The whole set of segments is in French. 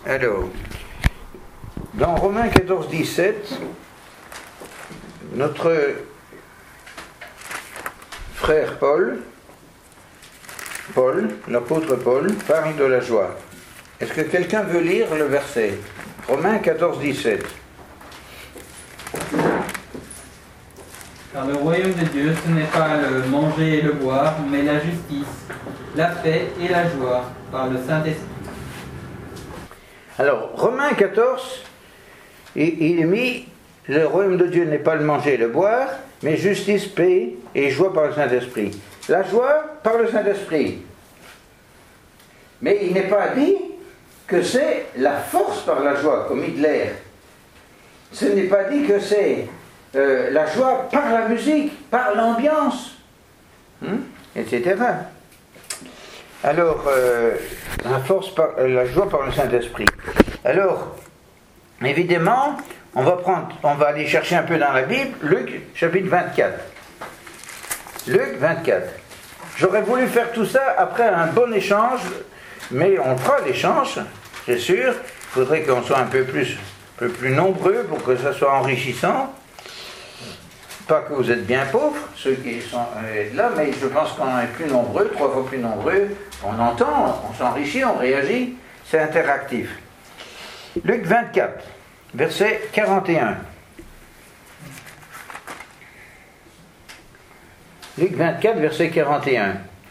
Alors, dans Romains 14, 17, notre frère Paul, l'apôtre Paul, parle de la joie. Est-ce que quelqu'un veut lire le verset? Romains 14, 17. Car le royaume de Dieu, ce n'est pas le manger et le boire, mais la justice, la paix et la joie par le Saint-Esprit. Alors, Romains 14, il est mis, le royaume de Dieu n'est pas le manger et le boire, mais justice, paix et joie par le Saint-Esprit. La joie par le Saint-Esprit. Mais il n'est pas dit que c'est la force par la joie, comme Hitler. Ce n'est pas dit que c'est la joie par la musique, par l'ambiance, etc. Alors, la joie par le Saint-Esprit. Alors, évidemment, on va aller chercher un peu dans la Bible, Luc, chapitre 24. Luc 24. J'aurais voulu faire tout ça après un bon échange, mais on fera l'échange, c'est sûr. Il faudrait qu'on soit un peu plus nombreux pour que ça soit enrichissant. Pas que vous êtes bien pauvres, ceux qui sont là, mais je pense qu'on est plus nombreux, 3 fois plus nombreux. On entend, on s'enrichit, on réagit, c'est interactif. Luc 24, verset 41. Luc 24, verset 41.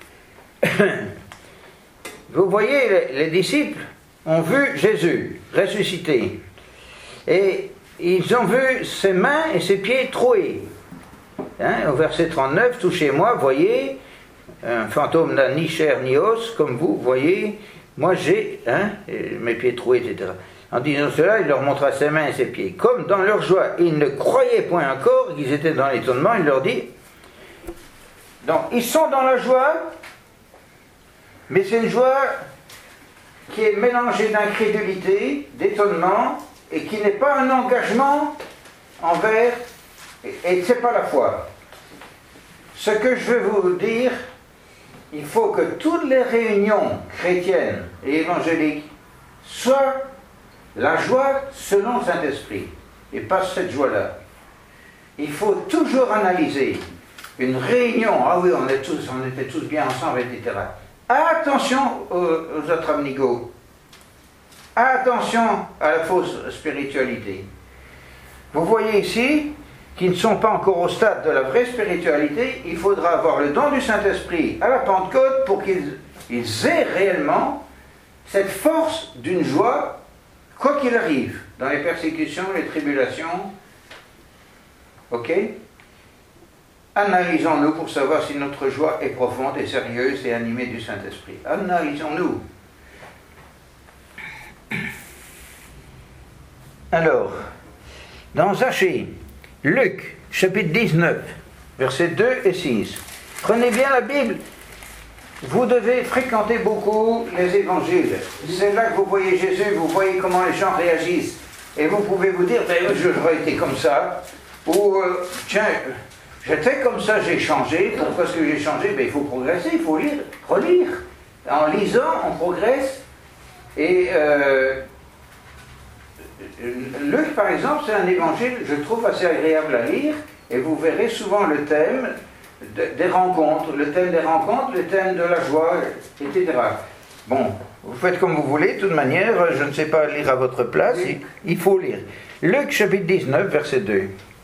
Vous voyez, les disciples ont vu Jésus ressuscité. Et ils ont vu ses mains et ses pieds troués. Au verset 39, touchez-moi, voyez, un fantôme n'a ni chair ni os, comme vous, voyez, moi j'ai mes pieds troués, etc. En disant cela, il leur montra ses mains et ses pieds. Comme dans leur joie, ils ne croyaient point encore, ils étaient dans l'étonnement, il leur dit, donc ils sont dans la joie, mais c'est une joie qui est mélangée d'incrédulité, d'étonnement, et qui n'est pas un engagement envers, et c'est pas la foi. Ce que je veux vous dire, il faut que toutes les réunions chrétiennes et évangéliques soient la joie selon le Saint-Esprit, et pas cette joie-là. Il faut toujours analyser une réunion, ah oui, on était tous bien ensemble, etc. Attention aux autres amigos. Attention à la fausse spiritualité. Vous voyez ici, qui ne sont pas encore au stade de la vraie spiritualité, il faudra avoir le don du Saint-Esprit à la Pentecôte pour qu'ils aient réellement cette force d'une joie, quoi qu'il arrive, dans les persécutions, les tribulations. Ok? Analysons-nous pour savoir si notre joie est profonde et sérieuse et animée du Saint-Esprit. Analysons-nous. Alors, dans Zachée, Luc, chapitre 19, versets 2 et 6. Prenez bien la Bible. Vous devez fréquenter beaucoup les évangiles. C'est là que vous voyez Jésus, vous voyez comment les gens réagissent. Et vous pouvez vous dire, j'aurais été comme ça. Ou, tiens, j'étais comme ça, j'ai changé. Pourquoi est-ce que j'ai changé? Il faut progresser, il faut lire, relire. En lisant, on progresse. Et Luc, par exemple, c'est un évangile, je trouve, assez agréable à lire, et vous verrez souvent le thème des rencontres, le thème de la joie, etc. Bon, vous faites comme vous voulez, de toute manière, je ne sais pas lire à votre place, oui. Il faut lire. Luc, chapitre 19, verset 2.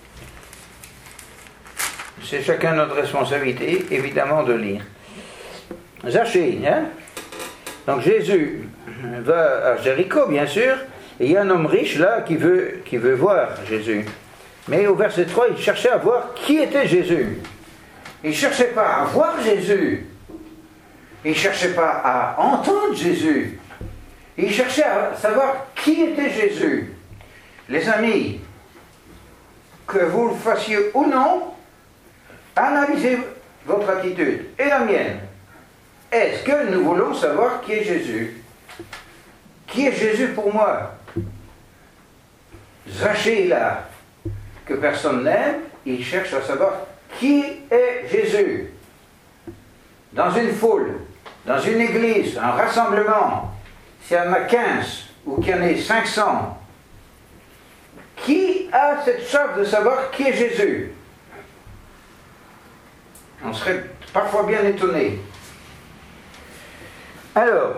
C'est chacun notre responsabilité, évidemment, de lire. Zachée, Donc Jésus va à Jéricho, bien sûr, et il y a un homme riche là qui veut voir Jésus. Mais au verset 3, il cherchait à voir qui était Jésus. Il ne cherchait pas à voir Jésus. Il ne cherchait pas à entendre Jésus. Il cherchait à savoir qui était Jésus. Les amis, que vous le fassiez ou non, analysez votre attitude et la mienne. Est-ce que nous voulons savoir qui est Jésus? Qui est Jésus pour moi? Zachée là, que personne n'aime, il cherche à savoir qui est Jésus. Dans une foule, dans une église, un rassemblement, s'il y en a 15 ou qu'il y en ait 500, qui a cette soif de savoir qui est Jésus? On serait parfois bien étonné. Alors,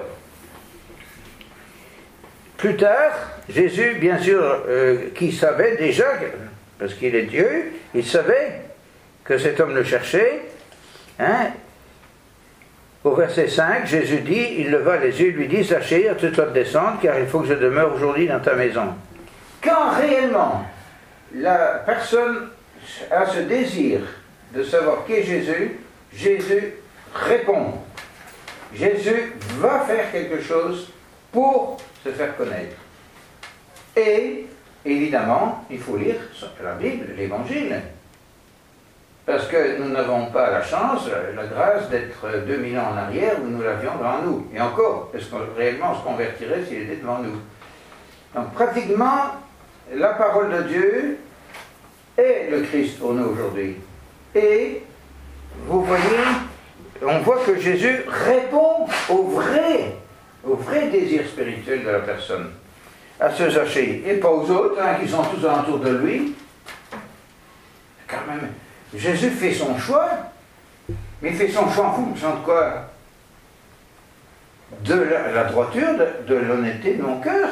plus tard, Jésus, bien sûr, qui savait déjà, parce qu'il est Dieu, il savait que cet homme le cherchait. Hein? Au verset 5, Jésus dit, il leva les yeux, lui dit, Zachée, hâte-toi de descendre, car il faut que je demeure aujourd'hui dans ta maison. Quand réellement la personne a ce désir de savoir qui est Jésus, Jésus répond. Jésus va faire quelque chose pour se faire connaître. Et, évidemment, il faut lire la Bible, l'Évangile. Parce que nous n'avons pas la chance, la grâce d'être 2000 ans en arrière où nous l'avions devant nous. Et encore, est-ce qu'on réellement se convertirait s'il était devant nous? Donc, pratiquement, la parole de Dieu est le Christ pour nous aujourd'hui. Et, vous voyez, on voit que Jésus répond au vrai désir spirituel de la personne, à ce Zachée, et pas aux autres, hein, qui sont tous alentour de lui. Quand même, Jésus fait son choix, mais il fait son choix en fonction de quoi? De la droiture, de l'honnêteté de mon cœur.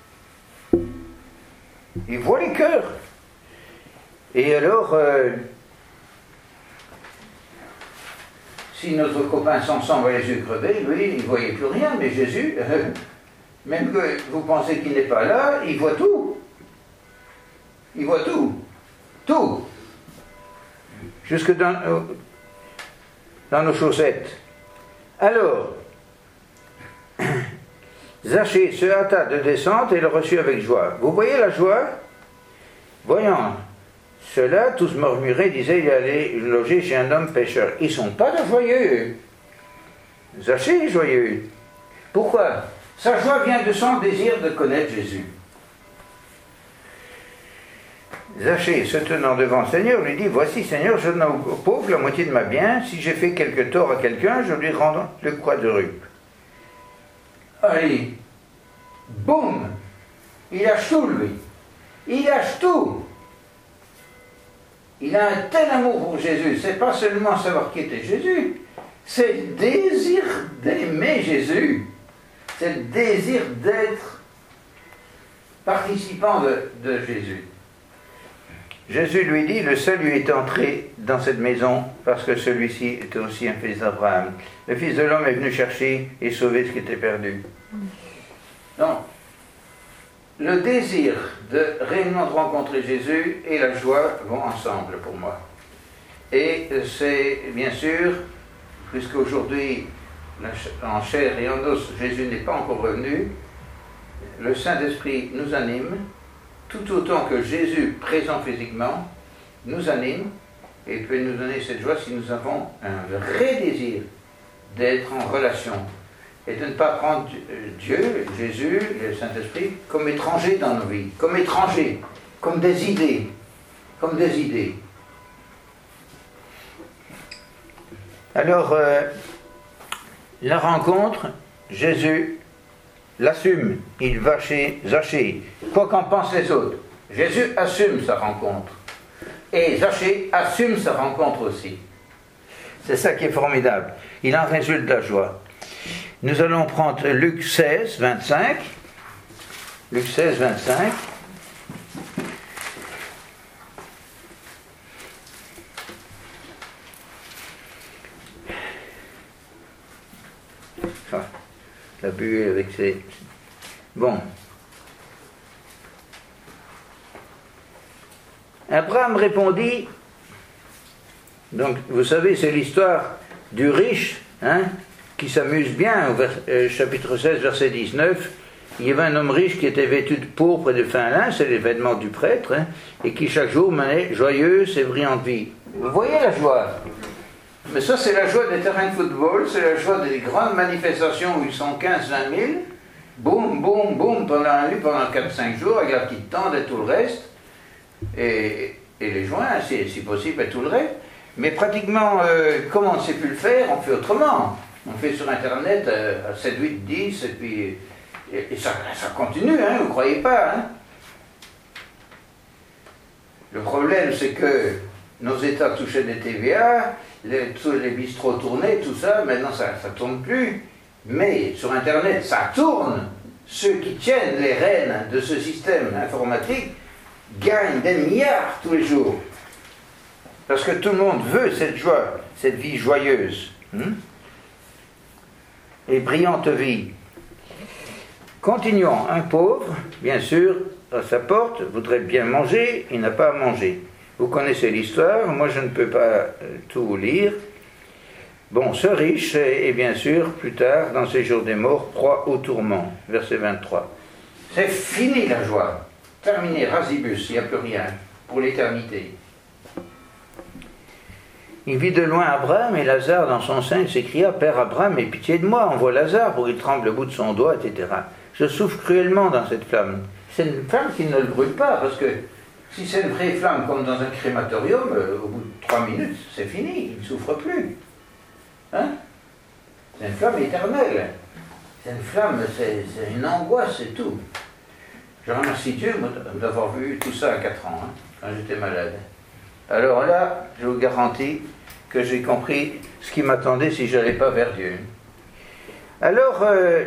Il voit les cœurs. Et alors, si notre copain Samson voyait les yeux crevés, lui, il ne voyait plus rien, mais Jésus, même que vous pensez qu'il n'est pas là, il voit tout. Il voit tout. Tout. Jusque dans nos chaussettes. Alors, Zachée se hâta de descendre et le reçut avec joie. Vous voyez la joie? Voyant cela, tous murmuraient, disaient, il allait loger chez un homme pécheur. Ils ne sont pas de joyeux. Zachée est joyeux. Pourquoi? Sa joie vient de son désir de connaître Jésus. Zachée, se tenant devant le Seigneur, lui dit, voici, Seigneur, je donne aux pauvres la moitié de ma bien. Si j'ai fait quelque tort à quelqu'un, je lui rends le quadruple. Allez, boum, il lâche tout, lui. Il lâche tout. Il a un tel amour pour Jésus. C'est pas seulement savoir qui était Jésus, c'est le désir d'aimer Jésus. C'est le désir d'être participant de Jésus. Jésus lui dit, le salut est entré dans cette maison parce que celui-ci était aussi un fils d'Abraham. Le Fils de l'homme est venu chercher et sauver ce qui était perdu. Donc, le désir de réellement de rencontrer Jésus et la joie vont ensemble pour moi. Et c'est bien sûr, puisqu'aujourd'hui, en chair et en os, Jésus n'est pas encore revenu, le Saint-Esprit nous anime, tout autant que Jésus, présent physiquement, nous anime et peut nous donner cette joie si nous avons un vrai désir d'être en relation et de ne pas prendre Dieu, Jésus, le Saint-Esprit comme étrangers dans nos vies, comme étrangers, comme des idées, Alors, la rencontre, Jésus l'assume, il va chez Zachée, quoi qu'en pensent les autres. Jésus assume sa rencontre. Et Zachée assume sa rencontre aussi. C'est ça qui est formidable. Il en résulte de la joie. Nous allons prendre Luc 16, 25. Luc 16, 25. La buée avec ses... Bon. Abraham répondit, donc vous savez, c'est l'histoire du riche, hein, qui s'amuse bien, au chapitre 16, verset 19. Il y avait un homme riche qui était vêtu de pourpre et de fin lin, c'est les vêtements du prêtre, hein, et qui chaque jour menait joyeuse et brillante vie. Vous voyez la joie? Mais ça, c'est la joie des terrains de football, c'est la joie des grandes manifestations où ils sont 15-20 000, boum, boum, boum, pendant 4-5 jours, avec la petite tente et tout le reste, et les joints, si possible, et tout le reste. Mais pratiquement, comme on ne sait plus le faire, on fait autrement. On fait sur Internet à 7, 8, 10, et puis Et ça continue, hein, vous ne croyez pas, hein? Le problème, c'est que nos États touchaient des TVA, tous les bistrots tournaient, tout ça, maintenant ça ne tourne plus. Mais sur Internet, ça tourne. Ceux qui tiennent les rênes de ce système informatique gagnent des milliards tous les jours. Parce que tout le monde veut cette joie, cette vie joyeuse. Et brillante vie. Continuons. Un pauvre, bien sûr, à sa porte, voudrait bien manger, il n'a pas à manger. Vous connaissez l'histoire, moi je ne peux pas tout vous lire. Bon, ce riche est bien sûr, plus tard, dans ses jours des morts, proie au tourment. Verset 23. C'est fini la joie. Terminé, rasibus, il n'y a plus rien pour l'éternité. Il vit de loin Abraham et Lazare dans son sein, il s'écria, Père Abraham, aie pitié de moi, envoie Lazare pour qu'il tremble le bout de son doigt, etc. Je souffre cruellement dans cette flamme. C'est une flamme qui ne le brûle pas, parce que si c'est une vraie flamme comme dans un crématorium, au bout de 3 minutes, c'est fini, il ne souffre plus. Hein? C'est une flamme éternelle. C'est une flamme, c'est une angoisse, c'est tout. Je remercie Dieu d'avoir vu tout ça à 4 ans, hein, quand j'étais malade. Alors là, je vous garantis que j'ai compris ce qui m'attendait si je n'allais pas vers Dieu. Alors,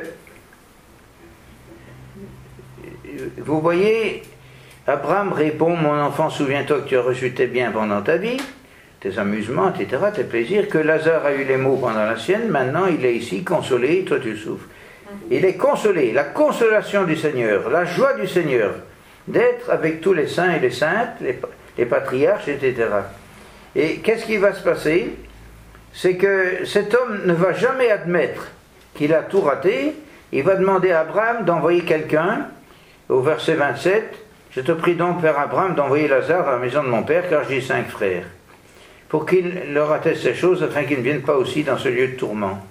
vous voyez, Abraham répond, mon enfant, souviens-toi que tu as reçu tes biens pendant ta vie, tes amusements, etc., tes plaisirs, que Lazare a eu les maux pendant la sienne, maintenant il est ici consolé, et toi tu souffres. Il est consolé, la consolation du Seigneur, la joie du Seigneur, d'être avec tous les saints et les saintes, les patriarches, etc. Et qu'est-ce qui va se passer? C'est que cet homme ne va jamais admettre qu'il a tout raté, il va demander à Abraham d'envoyer quelqu'un, au verset 27, je te prie donc, Père Abraham, d'envoyer Lazare à la maison de mon père, car j'ai 5 frères, pour qu'il leur atteste ces choses, afin qu'ils ne viennent pas aussi dans ce lieu de tourment.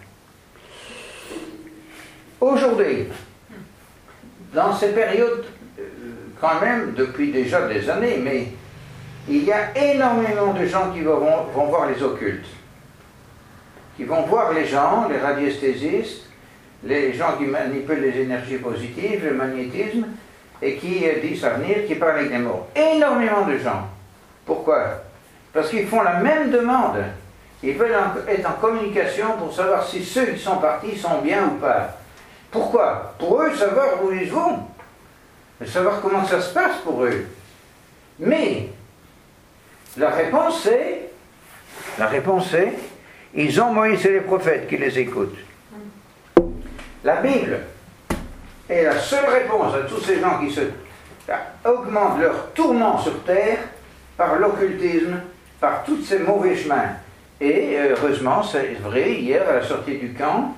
Aujourd'hui, dans ces périodes, quand même, depuis déjà des années, mais il y a énormément de gens qui vont voir les occultes, qui vont voir les gens, les radiesthésistes, les gens qui manipulent les énergies positives, le magnétisme, et qui disent à venir, qui parlent avec les morts. Énormément de gens. Pourquoi? Parce qu'ils font la même demande. Ils veulent être en communication pour savoir si ceux qui sont partis sont bien ou pas. Pourquoi? Pour eux, savoir où ils vont. Savoir comment ça se passe pour eux. Mais, la réponse est, ils ont Moïse et les prophètes qui les écoutent. La Bible est la seule réponse à tous ces gens qui augmentent leur tourment sur terre par l'occultisme, par tous ces mauvais chemins. Et heureusement, c'est vrai, hier à la sortie du camp,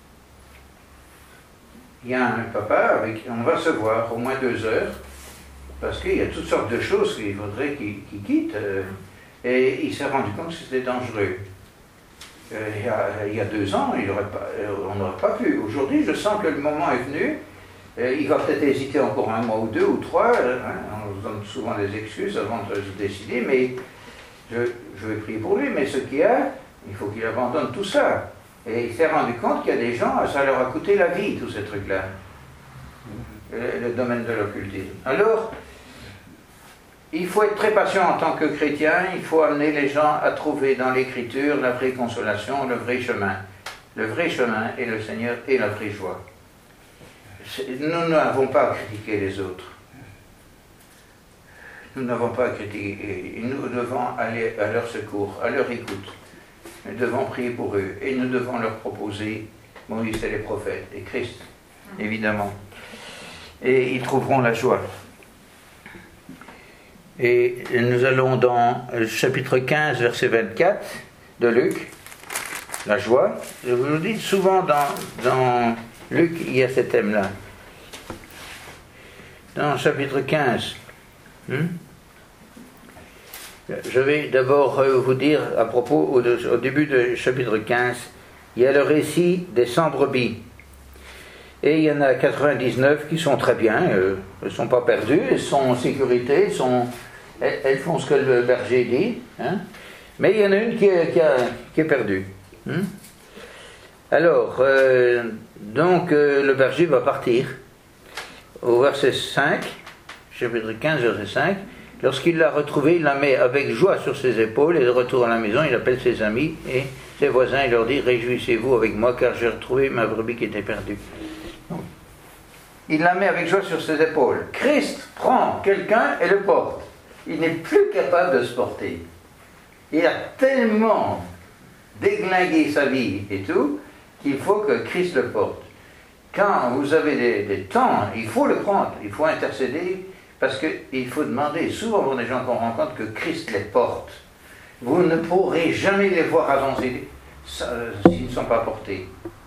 il y a un papa avec on va se voir au moins 2 heures, parce qu'il y a toutes sortes de choses qu'il faudrait qu'il quitte, et il s'est rendu compte que c'était dangereux. Il y a 2 ans, on n'aurait pas pu. Aujourd'hui, je sens que le moment est venu. Il va peut-être hésiter encore 1 mois ou 2 ou 3. On se donne souvent des excuses avant de se décider, mais je vais prier pour lui. Mais ce qu'il y a, il faut qu'il abandonne tout ça. Et il s'est rendu compte qu'il y a des gens, ça leur a coûté la vie, tous ces trucs-là. Le domaine de l'occultisme. Alors, il faut être très patient en tant que chrétien, il faut amener les gens à trouver dans l'Écriture la vraie consolation, le vrai chemin. Le vrai chemin est le Seigneur et la vraie joie. Nous n'avons pas à critiquer les autres. Nous n'avons pas à critiquer. Nous devons aller à leur secours, à leur écoute. Nous devons prier pour eux et nous devons leur proposer Moïse et les prophètes et Christ, évidemment. Et ils trouveront la joie. Et nous allons dans le chapitre 15, verset 24 de Luc, la joie. Je vous le dis, souvent dans Luc, il y a ce thème-là. Dans le chapitre 15, je vais d'abord vous dire, à propos, au début du chapitre 15, il y a le récit des 100 brebis. Et il y en a 99 qui sont très bien, elles ne sont pas perdues, elles sont en sécurité, elles font ce que le berger dit, hein. Mais il y en a une qui est perdue. Alors, donc le berger va partir, au verset 5, chapitre 15, verset 5, lorsqu'il l'a retrouvé, il la met avec joie sur ses épaules, et de retour à la maison, il appelle ses amis et ses voisins, il leur dit, réjouissez-vous avec moi, car j'ai retrouvé ma brebis qui était perdue. Donc, il la met avec joie sur ses épaules. Christ prend quelqu'un et le porte. Il n'est plus capable de se porter. Il a tellement déglingué sa vie et tout, qu'il faut que Christ le porte. Quand vous avez des temps, il faut le prendre, il faut intercéder, parce qu'il faut demander, souvent pour des gens qu'on rencontre, que Christ les porte. Vous ne pourrez jamais les voir avancer s'ils ne sont pas portés.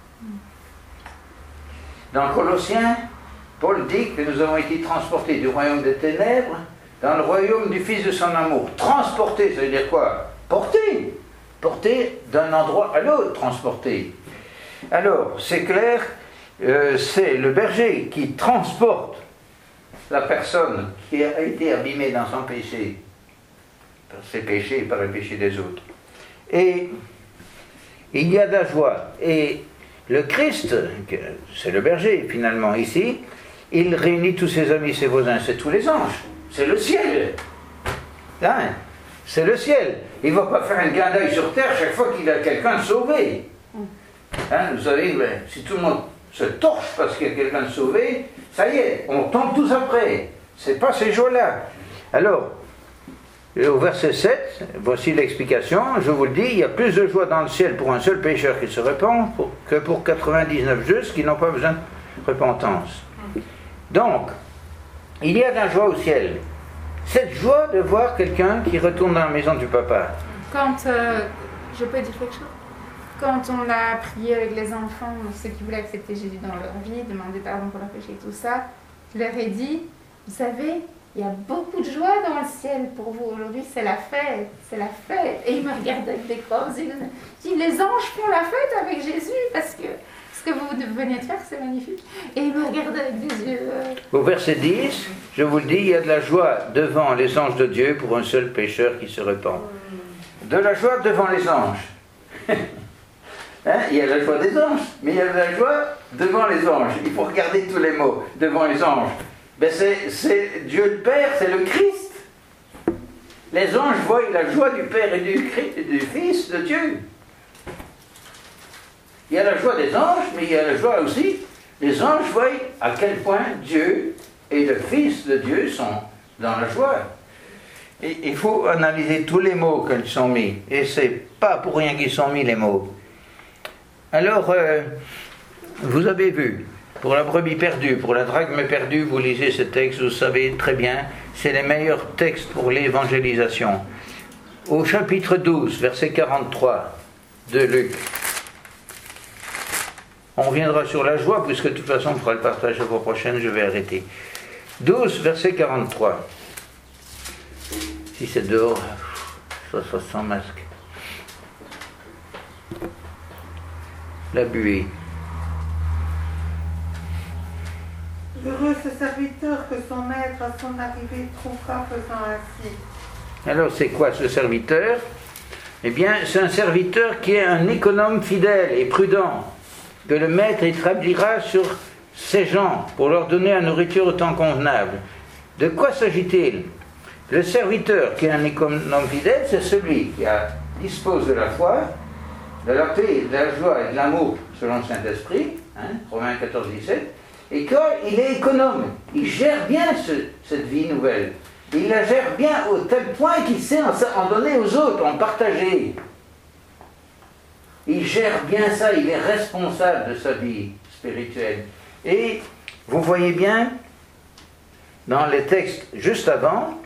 Dans Colossiens, Paul dit que nous avons été transportés du royaume des ténèbres dans le royaume du Fils de son amour. Transporter, ça veut dire quoi? Porter. Porter d'un endroit à l'autre, transporter. Alors, c'est clair, c'est le berger qui transporte la personne qui a été abîmée dans son péché, par ses péchés et par le péché des autres. Et il y a de la joie. Et le Christ, c'est le berger finalement ici, il réunit tous ses amis, ses voisins, c'est tous les anges, c'est le ciel. Hein? C'est le ciel. Il ne va pas faire un clin d'œil sur terre chaque fois qu'il a quelqu'un de sauvé. Hein, vous savez, si tout le monde se torche parce qu'il y a quelqu'un de sauvé, ça y est, on tombe tous après. Ce n'est pas ces jours-là. Alors, au verset 7, voici l'explication. Je vous le dis, il y a plus de joie dans le ciel pour un seul pécheur qui se repent que pour 99 justes qui n'ont pas besoin de repentance. Donc, il y a de la joie au ciel. Cette joie de voir quelqu'un qui retourne dans la maison du papa. Quand, je peux dire quelque chose? Quand on a prié avec les enfants, ceux qui voulaient accepter Jésus dans leur vie, demander pardon pour leurs péchés et tout ça, je leur ai dit, vous savez, il y a beaucoup de joie dans le ciel pour vous. Aujourd'hui, c'est la fête, c'est la fête. Et ils me regardaient avec des grands yeux. Je dis, les anges font la fête avec Jésus parce que ce que vous venez de faire, c'est magnifique. Et ils me regardaient avec des yeux... Au verset 10, je vous le dis, il y a de la joie devant les anges de Dieu pour un seul pécheur qui se repent. De la joie devant les anges. Hein, il y a la joie des anges, mais il y a de la joie devant les anges. Il faut regarder tous les mots. Devant les anges. Ben c'est Dieu le Père, c'est le Christ. Les anges voient la joie du Père et du Fils de Dieu. Il y a la joie des anges, mais il y a la joie aussi. Les anges voient à quel point Dieu et le Fils de Dieu sont dans la joie. Et il faut analyser tous les mots qu'ils sont mis. Et c'est pas pour rien qu'ils sont mis les mots. Alors, vous avez vu, pour la brebis perdue, pour la drachme perdue, vous lisez ce texte, vous savez très bien, c'est les meilleurs textes pour l'évangélisation. Au chapitre 12, verset 43 de Luc, on reviendra sur la joie, puisque de toute façon on fera le partage la fois prochaine, je vais arrêter. 12, verset 43. Si c'est dehors, ça sent masque. La buée. Heureux ce serviteur que son maître à son arrivée trouvera faisant ainsi. Alors c'est quoi ce serviteur? Eh bien c'est un serviteur qui est un économe fidèle et prudent, que le maître établira sur ses gens pour leur donner la nourriture au temps convenable. De quoi s'agit-il? Le serviteur qui est un économe fidèle, c'est celui qui dispose de la foi, de la paix, de la joie et de l'amour selon le Saint-Esprit, Romains 14, 17, et qu'il est économe, il gère bien cette vie nouvelle, il la gère bien au tel point qu'il sait en donner aux autres, en partager. Il gère bien ça, il est responsable de sa vie spirituelle. Et vous voyez bien, dans les textes juste avant,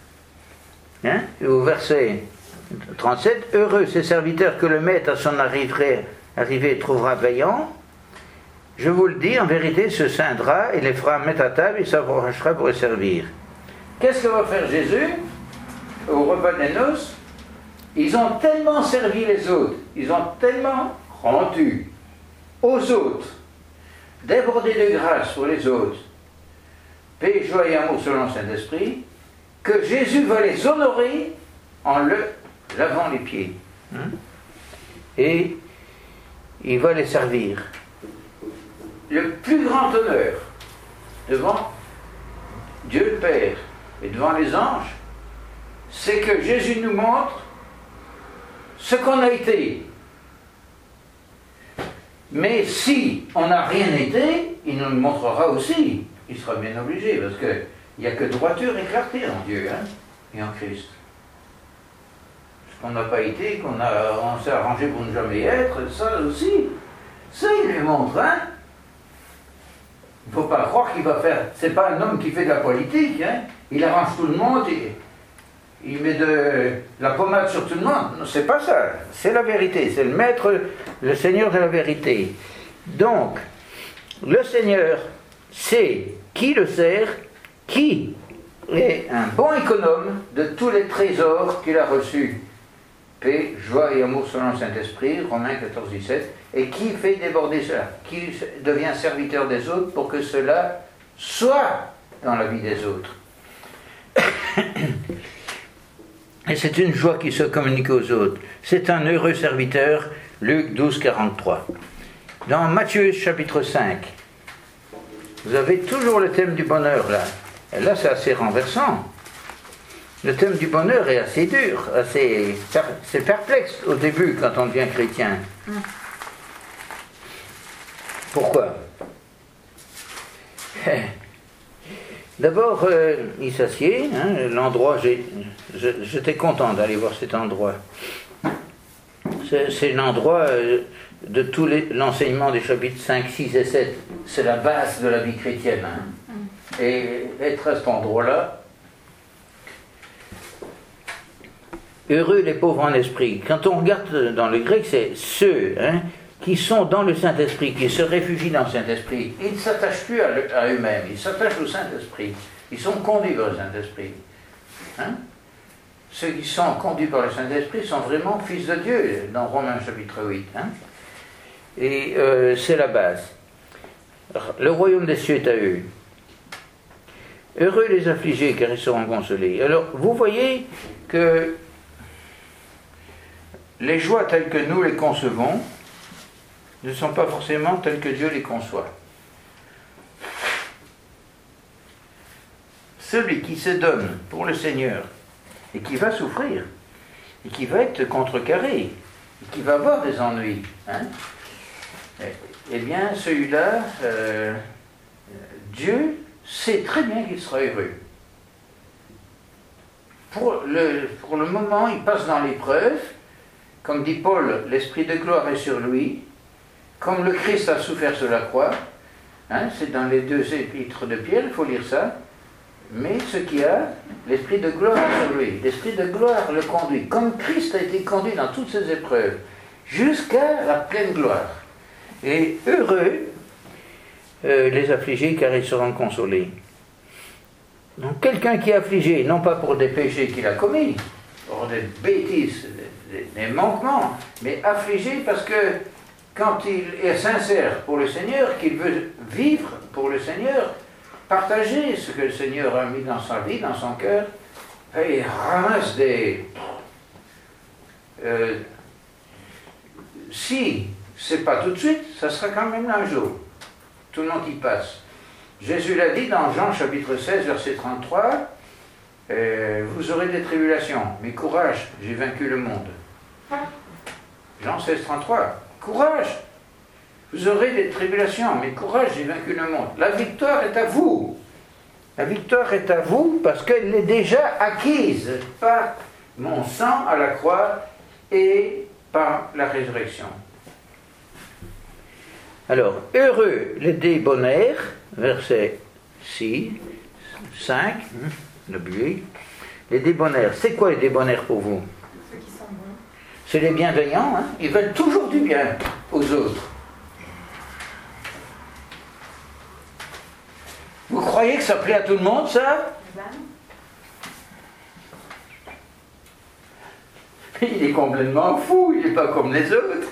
au verset 37, heureux ces serviteurs que le maître à son arrivée trouvera veillant. Je vous le dis, en vérité, se scindra et les fera mettre à table et s'approchera pour les servir. Qu'est-ce que va faire Jésus au repas des noces? Ils ont tellement servi les autres, ils ont tellement rendu aux autres, débordé de grâce pour les autres, paix, joie et amour selon le Saint-Esprit, que Jésus va les honorer en le lavant les pieds. Et il va les servir. Le plus grand honneur devant Dieu le Père et devant les anges, c'est que Jésus nous montre ce qu'on a été. Mais si on n'a rien été, il nous le montrera aussi. Il sera bien obligé, parce qu'il n'y a que droiture et clarté en Dieu, hein, et en Christ. Ce qu'on n'a pas été, on s'est arrangé pour ne jamais être, ça aussi, ça il lui montre, hein. Il ne faut pas croire qu'il va faire... C'est pas un homme qui fait de la politique, hein. Il arrange tout le monde, il met de la pommade sur tout le monde. Non, c'est pas ça. C'est la vérité. C'est le maître, le Seigneur de la vérité. Donc, le Seigneur, c'est qui le sert, qui est un bon économe de tous les trésors qu'il a reçus. Paix, joie et amour selon le Saint-Esprit, Romains 14, 17, et qui fait déborder cela, qui devient serviteur des autres pour que cela soit dans la vie des autres. Et c'est une joie qui se communique aux autres. C'est un heureux serviteur, Luc 12, 43. Dans Matthieu chapitre 5, vous avez toujours le thème du bonheur là. Et là c'est assez renversant. Le thème du bonheur est assez dur, c'est perplexe au début quand on devient chrétien. Pourquoi? D'abord, il s'assied, hein, l'endroit, j'étais content d'aller voir cet endroit. C'est l'endroit de tout l'enseignement des chapitres 5, 6 et 7. C'est la base de la vie chrétienne. Hein. Et être à cet endroit-là, heureux les pauvres en esprit. Quand on regarde dans le grec, c'est ceux qui sont dans le Saint-Esprit, qui se réfugient dans le Saint-Esprit. Ils ne s'attachent plus à eux-mêmes, ils s'attachent au Saint-Esprit. Ils sont conduits par le Saint-Esprit. Hein? Ceux qui sont conduits par le Saint-Esprit sont vraiment fils de Dieu, dans Romains chapitre 8. Hein? Et c'est la base. Le royaume des cieux est à eux. Heureux les affligés, car ils seront consolés. Alors, vous voyez que les joies telles que nous les concevons ne sont pas forcément telles que Dieu les conçoit. Celui qui se donne pour le Seigneur et qui va souffrir, et qui va être contrecarré, et qui va avoir des ennuis, hein, eh bien celui-là, Dieu sait très bien qu'il sera heureux. Pour le moment, il passe dans l'épreuve. Comme dit Paul, l'esprit de gloire est sur lui, comme le Christ a souffert sur la croix, hein, c'est dans les 2 épîtres de Pierre, il faut lire ça, mais ce qui a, l'esprit de gloire est sur lui, l'esprit de gloire le conduit, comme Christ a été conduit dans toutes ses épreuves, jusqu'à la pleine gloire. Et heureux les affligés, car ils seront consolés. Donc quelqu'un qui est affligé, non pas pour des péchés qu'il a commis, pour des bêtises, des manquements, mais affligé parce que quand il est sincère pour le Seigneur, qu'il veut vivre pour le Seigneur, partager ce que le Seigneur a mis dans sa vie, dans son cœur, et il ramasse des... si c'est pas tout de suite, ça sera quand même un jour. Tout le monde y passe. Jésus l'a dit dans Jean chapitre 16, verset 33, vous aurez des tribulations, mais courage, j'ai vaincu le monde. Jean 16, 33, courage, vous aurez des tribulations, mais courage, j'ai vaincu le monde. La victoire est à vous. La victoire est à vous parce qu'elle est déjà acquise par mon sang à la croix et par la résurrection. Alors, heureux les débonnaires, verset 6, 5, le buée. Les débonnaires, c'est quoi les débonnaires pour vous? Ceux qui sont bons. C'est les bienveillants, hein? Ils veulent toujours du bien aux autres. Vous croyez que ça plaît à tout le monde, ça? Il est complètement fou, il n'est pas comme les autres.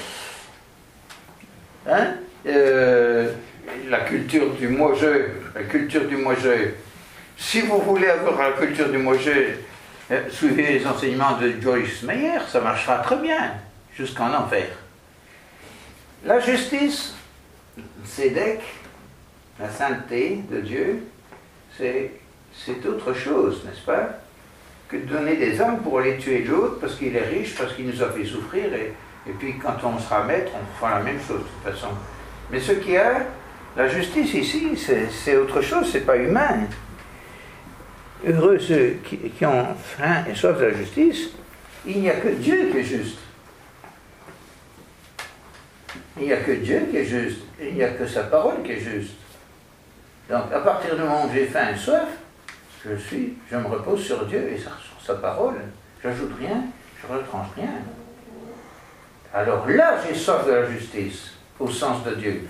Hein? La culture du moi-je, si vous voulez avoir la culture du moi-je, suivez les enseignements de Joyce Meyer, ça marchera très bien, jusqu'en enfer. La justice, Sédèque, la sainteté de Dieu, c'est c'est autre chose, n'est-ce pas, que de donner des âmes pour aller tuer l'autre parce qu'il est riche, parce qu'il nous a fait souffrir, et puis quand on sera maître, on fera la même chose de toute façon. Mais ce qui a, la justice ici, c'est autre chose, c'est pas humain. Heureux ceux qui ont faim et soif de la justice, il n'y a que Dieu qui est juste. Il n'y a que Dieu qui est juste, il n'y a que sa parole qui est juste. Donc à partir du moment où j'ai faim et soif, je me repose sur Dieu et sur sa parole. J'ajoute rien, je ne retranche rien. Alors là, j'ai soif de la justice, au sens de Dieu.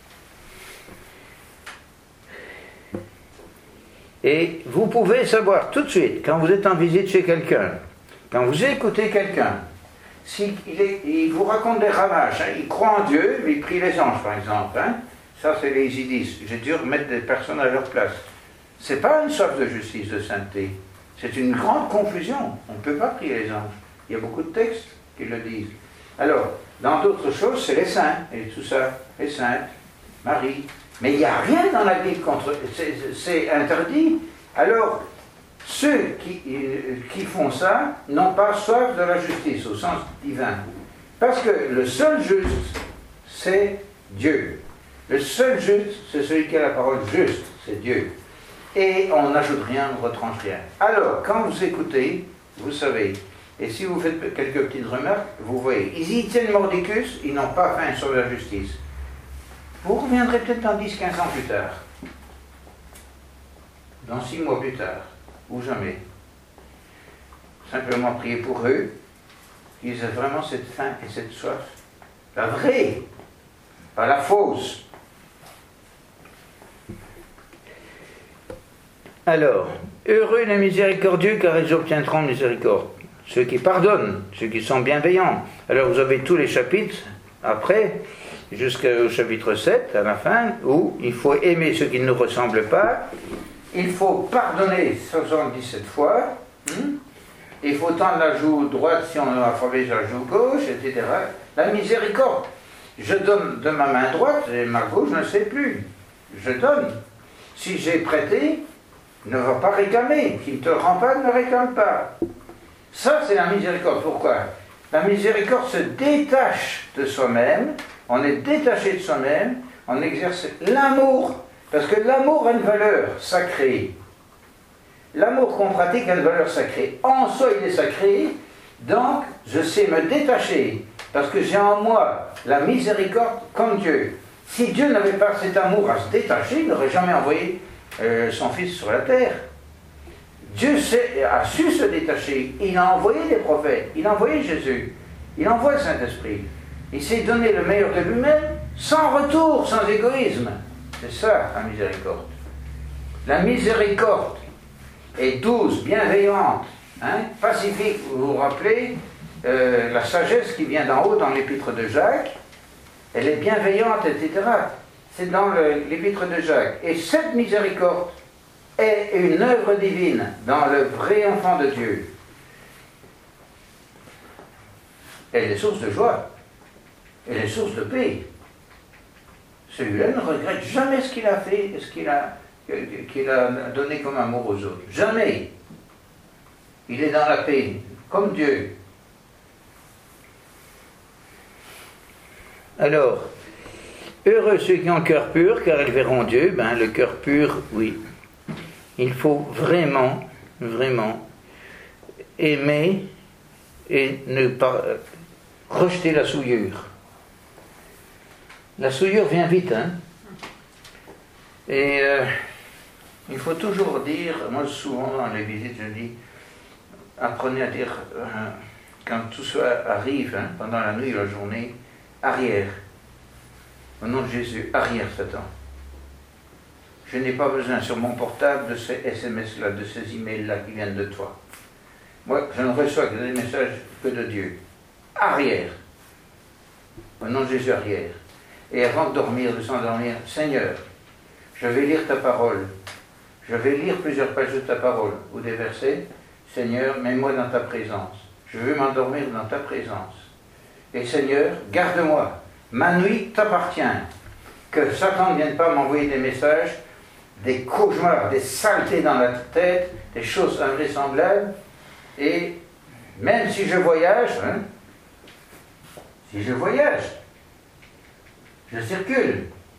Et vous pouvez savoir tout de suite, quand vous êtes en visite chez quelqu'un, quand vous écoutez quelqu'un, il vous raconte des ravages, hein, il croit en Dieu, mais il prie les anges par exemple, hein, ça c'est les idis, j'ai dû remettre des personnes à leur place. C'est pas une soif de justice, de sainteté, c'est une grande confusion, on ne peut pas prier les anges, il y a beaucoup de textes qui le disent. Alors, dans d'autres choses, c'est les saints, et tout ça, les saintes, Marie, mais il n'y a rien dans la Bible contre, c'est interdit. Alors, ceux qui font ça n'ont pas soif de la justice au sens divin. Parce que le seul juste, c'est Dieu. Le seul juste, c'est celui qui a la parole juste, c'est Dieu. Et on n'ajoute rien, on ne retranche rien. Alors, quand vous écoutez, vous savez, et si vous faites quelques petites remarques, vous voyez, ils y tiennent mordicus, ils n'ont pas faim sur la justice. Vous reviendrez peut-être dans 10-15 ans plus tard, dans 6 mois plus tard, ou jamais. Simplement prier pour eux, qu'ils aient vraiment cette faim et cette soif. La vraie, pas la fausse. Alors, heureux les miséricordieux, car ils obtiendront miséricorde. Ceux qui pardonnent, ceux qui sont bienveillants. Alors vous avez tous les chapitres, après, jusqu'au chapitre 7, à la fin, où il faut aimer ceux qui ne nous ressemblent pas, il faut pardonner 77 fois, il faut tendre la joue droite si on a frappé sur la joue gauche, etc. La miséricorde, je donne de ma main droite, et ma gauche je ne sais plus, je donne. Si j'ai prêté, ne va pas réclamer, qui ne te rend pas, ne réclame pas. Ça c'est la miséricorde, pourquoi? La miséricorde se détache de soi-même, on est détaché de soi-même, on exerce l'amour, parce que l'amour a une valeur sacrée. L'amour qu'on pratique a une valeur sacrée. En soi, il est sacré, donc je sais me détacher, parce que j'ai en moi la miséricorde comme Dieu. Si Dieu n'avait pas cet amour à se détacher, il n'aurait jamais envoyé son Fils sur la terre. Dieu a su se détacher, il a envoyé des prophètes, il a envoyé Jésus, il envoie le Saint-Esprit. Il s'est donné le meilleur de lui-même, sans retour, sans égoïsme. C'est ça, la miséricorde. La miséricorde est douce, bienveillante, hein, pacifique. Vous vous rappelez, la sagesse qui vient d'en haut dans l'épître de Jacques, elle est bienveillante, etc. C'est dans l'épître de Jacques. Et cette miséricorde est une œuvre divine dans le vrai enfant de Dieu. Elle est source de joie. Elle est source de paix. Celui-là ne regrette jamais ce qu'il a fait, ce qu'il a donné comme amour aux autres. Jamais. Il est dans la paix, comme Dieu. Alors, heureux ceux qui ont le cœur pur, car ils verront Dieu. Ben, le cœur pur, oui. Il faut vraiment, vraiment aimer et ne pas rejeter la souillure. La souillure vient vite, hein. Et il faut toujours dire, moi souvent dans les visites je dis, apprenez à dire, quand tout ça arrive, hein, pendant la nuit ou la journée, arrière. Au nom de Jésus, arrière Satan. Je n'ai pas besoin sur mon portable de ces SMS-là, de ces emails-là qui viennent de toi. Moi, je ne reçois que des messages que de Dieu. Arrière. Au nom de Jésus, arrière. Et avant de dormir, de s'endormir, Seigneur, je vais lire ta parole. Je vais lire plusieurs pages de ta parole ou des versets. Seigneur, mets-moi dans ta présence. Je veux m'endormir dans ta présence. Et Seigneur, garde-moi. Ma nuit t'appartient. Que Satan ne vienne pas m'envoyer des messages des cauchemars, des saletés dans la tête, des choses invraisemblables. Et même si je voyage, je circule.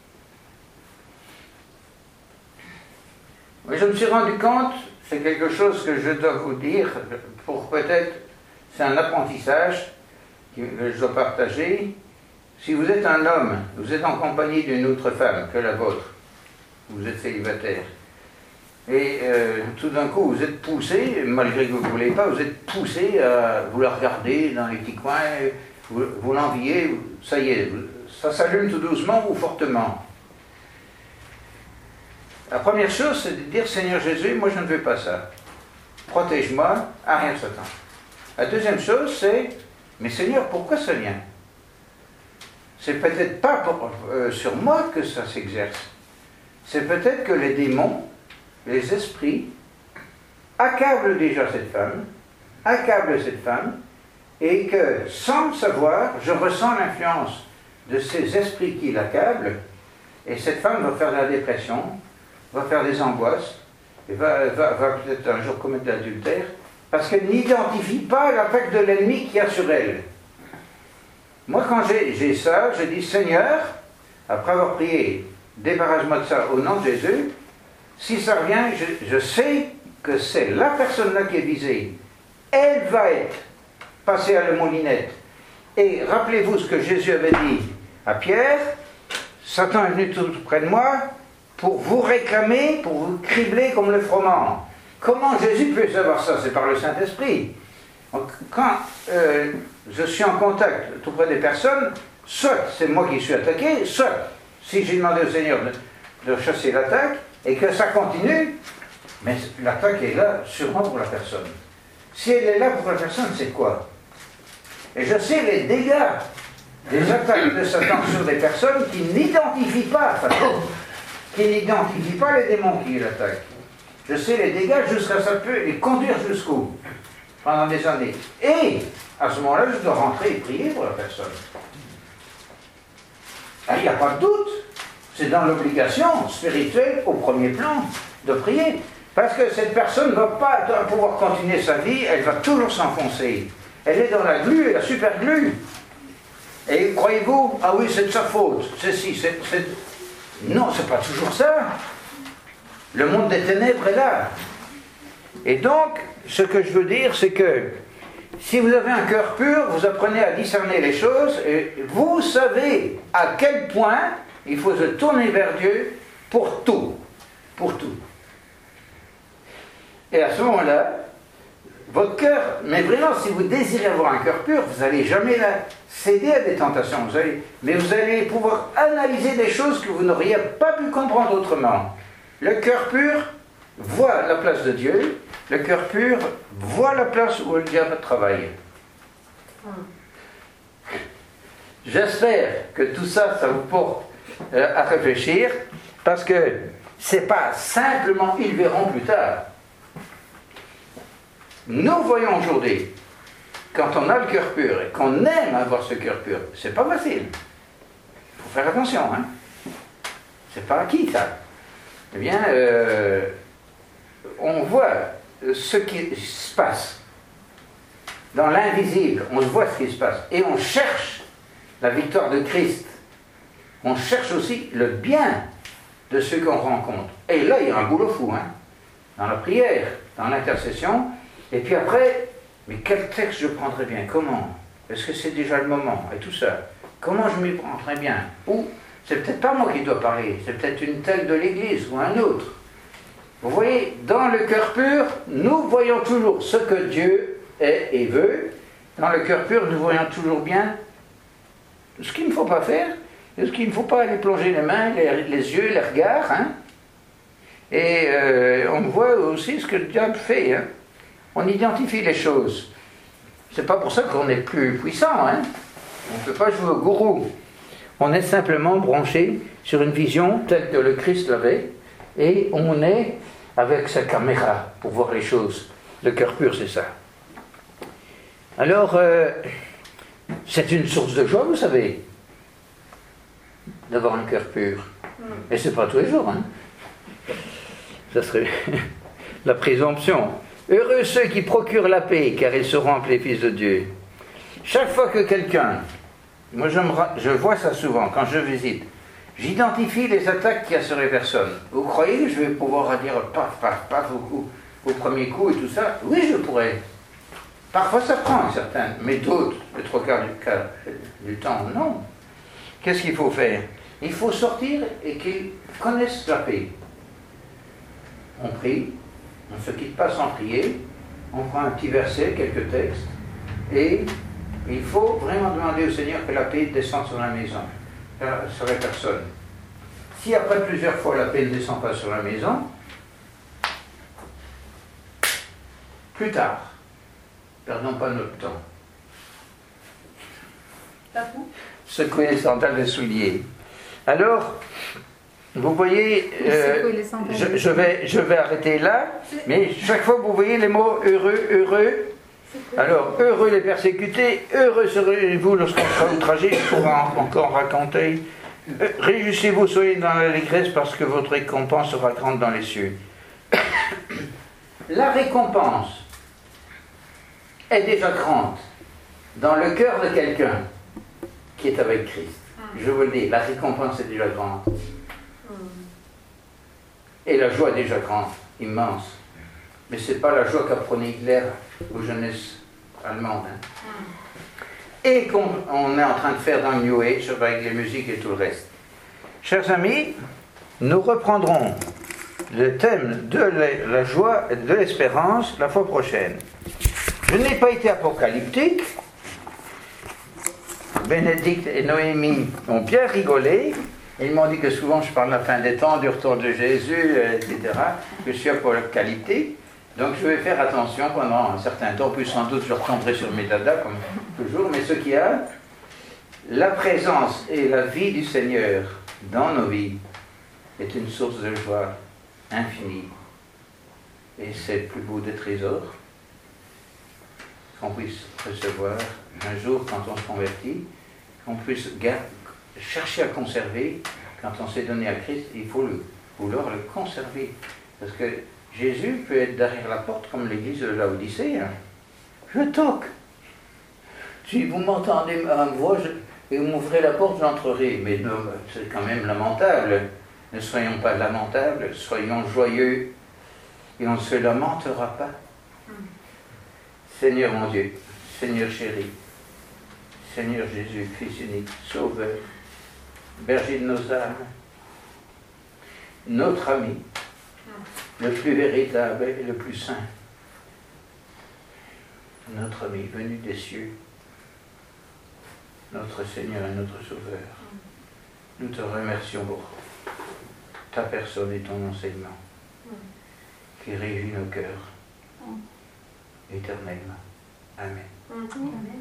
Mais je me suis rendu compte, c'est quelque chose que je dois vous dire, pour peut-être, c'est un apprentissage que je dois partager. Si vous êtes un homme, vous êtes en compagnie d'une autre femme que la vôtre, vous êtes célibataire, et tout d'un coup vous êtes poussé, malgré que vous ne voulez pas, vous êtes poussé à vous la regarder dans les petits coins, vous l'enviez, ça y est, ça s'allume tout doucement ou fortement. La première chose, c'est de dire, Seigneur Jésus, moi je ne veux pas ça. Protège-moi, arrière Satan. La deuxième chose, c'est, mais Seigneur, pourquoi ça vient? C'est peut-être pas sur moi que ça s'exerce. C'est peut-être que les démons, les esprits, accablent déjà cette femme, et que, sans le savoir, je ressens l'influence de ces esprits qui l'accablent, et cette femme va faire de la dépression, va faire des angoisses, et va peut-être un jour commettre de l'adultère, parce qu'elle n'identifie pas l'attaque de l'ennemi qu'il y a sur elle. Moi, quand j'ai ça, je dis, Seigneur, après avoir prié, débarrasse-moi de ça au nom de Jésus. Si ça revient, je sais que c'est la personne-là qui est visée. Elle va être passée à la moulinette. Et rappelez-vous ce que Jésus avait dit à Pierre, Satan est venu tout près de moi pour vous réclamer, pour vous cribler comme le froment. Comment Jésus peut savoir ça? C'est par le Saint-Esprit. Donc, quand je suis en contact tout près des personnes, soit c'est moi qui suis attaqué, soit si j'ai demandé au Seigneur de chasser l'attaque et que ça continue, mais l'attaque est là sûrement pour la personne. Si elle est là pour la personne, c'est quoi? Et je sais les dégâts des attaques de Satan sur des personnes qui n'identifient pas Satan, qui n'identifient pas les démons qui l'attaquent. Je sais les dégâts jusqu'à ça peut les conduire jusqu'où pendant des années. Et à ce moment-là, je dois rentrer et prier pour la personne. Il n'y a pas de doute. C'est dans l'obligation spirituelle, au premier plan, de prier. Parce que cette personne ne va pas pouvoir continuer sa vie, elle va toujours s'enfoncer. Elle est dans la glu, la super glu. Et croyez-vous, ah oui, c'est de sa faute. Non, c'est pas toujours ça. Le monde des ténèbres est là. Et donc, ce que je veux dire, c'est que si vous avez un cœur pur, vous apprenez à discerner les choses et vous savez à quel point il faut se tourner vers Dieu pour tout. Pour tout. Et à ce moment-là, votre cœur, mais vraiment, si vous désirez avoir un cœur pur, vous n'allez jamais céder à des tentations. Mais vous allez pouvoir analyser des choses que vous n'auriez pas pu comprendre autrement. Le cœur pur voit la place de Dieu. Le cœur pur voit la place où le diable travaille. J'espère que tout ça, ça vous porte à réfléchir, parce que c'est pas simplement ils verront plus tard. Nous voyons aujourd'hui, quand on a le cœur pur et qu'on aime avoir ce cœur pur, c'est pas facile. Il faut faire attention, hein. C'est pas acquis ça. Eh bien, on voit ce qui se passe. Dans l'invisible, on voit ce qui se passe. Et on cherche la victoire de Christ. On cherche aussi le bien de ceux qu'on rencontre. Et là, il y a un boulot fou, hein. Dans la prière, dans l'intercession. Et puis après, mais quel texte je prendrais bien? Comment? Est-ce que c'est déjà le moment? Et tout ça. Comment je m'y prendrais bien? Ou, c'est peut-être pas moi qui dois parler, c'est peut-être une telle de l'Église ou un autre. Vous voyez, dans le cœur pur, nous voyons toujours ce que Dieu est et veut. Dans le cœur pur, nous voyons toujours bien ce qu'il ne faut pas faire, et ce qu'il ne faut pas aller plonger les mains, les yeux, les regards. Hein. Et on voit aussi ce que le diable fait. Hein. On identifie les choses. C'est pas pour ça qu'on est plus puissant. Hein. On ne peut pas jouer au gourou. On est simplement branché sur une vision telle que le Christ l'avait, et on est avec sa caméra pour voir les choses. Le cœur pur, c'est ça. Alors, c'est une source de joie, vous savez, d'avoir un cœur pur. Et c'est pas tous les jours, hein. Ça serait la présomption. Heureux ceux qui procurent la paix, car ils seront appelés fils de Dieu. Chaque fois que quelqu'un, moi je vois ça souvent quand je visite, j'identifie les attaques qu'il y a sur les personnes. Vous croyez que je vais pouvoir dire paf, paf, paf au premier coup et tout ça? Oui, je pourrais. Parfois ça prend certains, mais d'autres, le 3/4 du temps, non. Qu'est-ce qu'il faut faire? Il faut sortir et qu'ils connaissent la paix. On prie, on ne se quitte pas sans prier, on prend un petit verset, quelques textes, et il faut vraiment demander au Seigneur que la paix descende sur la maison, sur la personne. Si après plusieurs fois la paix ne descend pas sur la maison, plus tard, perdons pas notre temps. Secouer les sandales des souliers. Alors, vous voyez, je vais arrêter là, mais chaque fois vous voyez les mots heureux, heureux. Alors, heureux les persécutés, heureux serez-vous lorsqu'on sera outragé, je pourrai encore raconter. Réjouissez-vous, soyez dans l'allégresse parce que votre récompense sera grande dans les cieux. La récompense est déjà grande dans le cœur de quelqu'un qui est avec Christ. Je vous le dis, la récompense est déjà grande. Et la joie est déjà grande, immense. Mais ce n'est pas la joie qu'apprenait Hitler aux jeunesses allemandes. Et qu'on est en train de faire dans le New Age avec les musiques et tout le reste. Chers amis, nous reprendrons le thème de la joie et de l'espérance la fois prochaine. Je n'ai pas été apocalyptique. Bénédicte et Noémie ont bien rigolé. Ils m'ont dit que souvent je parle de la fin des temps, du retour de Jésus, etc., que je suis apocalyptique. Donc je vais faire attention pendant un certain temps, puis sans doute je retomberai sur mes dadas comme toujours, mais ce qu'il y a, la présence et la vie du Seigneur dans nos vies est une source de joie infinie. Et c'est le plus beau des trésors qu'on puisse recevoir un jour quand on se convertit, qu'on puisse chercher à conserver. Quand on s'est donné à Christ, il faut vouloir le conserver. Parce que Jésus peut être derrière la porte comme l'église de Laodicée. Je toque. Si vous m'entendez ma voix et vous m'ouvrez la porte, j'entrerai. Mais c'est quand même lamentable. Ne soyons pas lamentables, soyons joyeux et on ne se lamentera pas. Seigneur mon Dieu, Seigneur chéri, Seigneur Jésus, Fils unique, Sauveur, berger de nos âmes, notre ami, le plus véritable et le plus saint, notre ami venu des cieux, notre Seigneur et notre Sauveur. Nous te remercions pour ta personne et ton enseignement qui réjouit nos cœurs éternellement. Amen.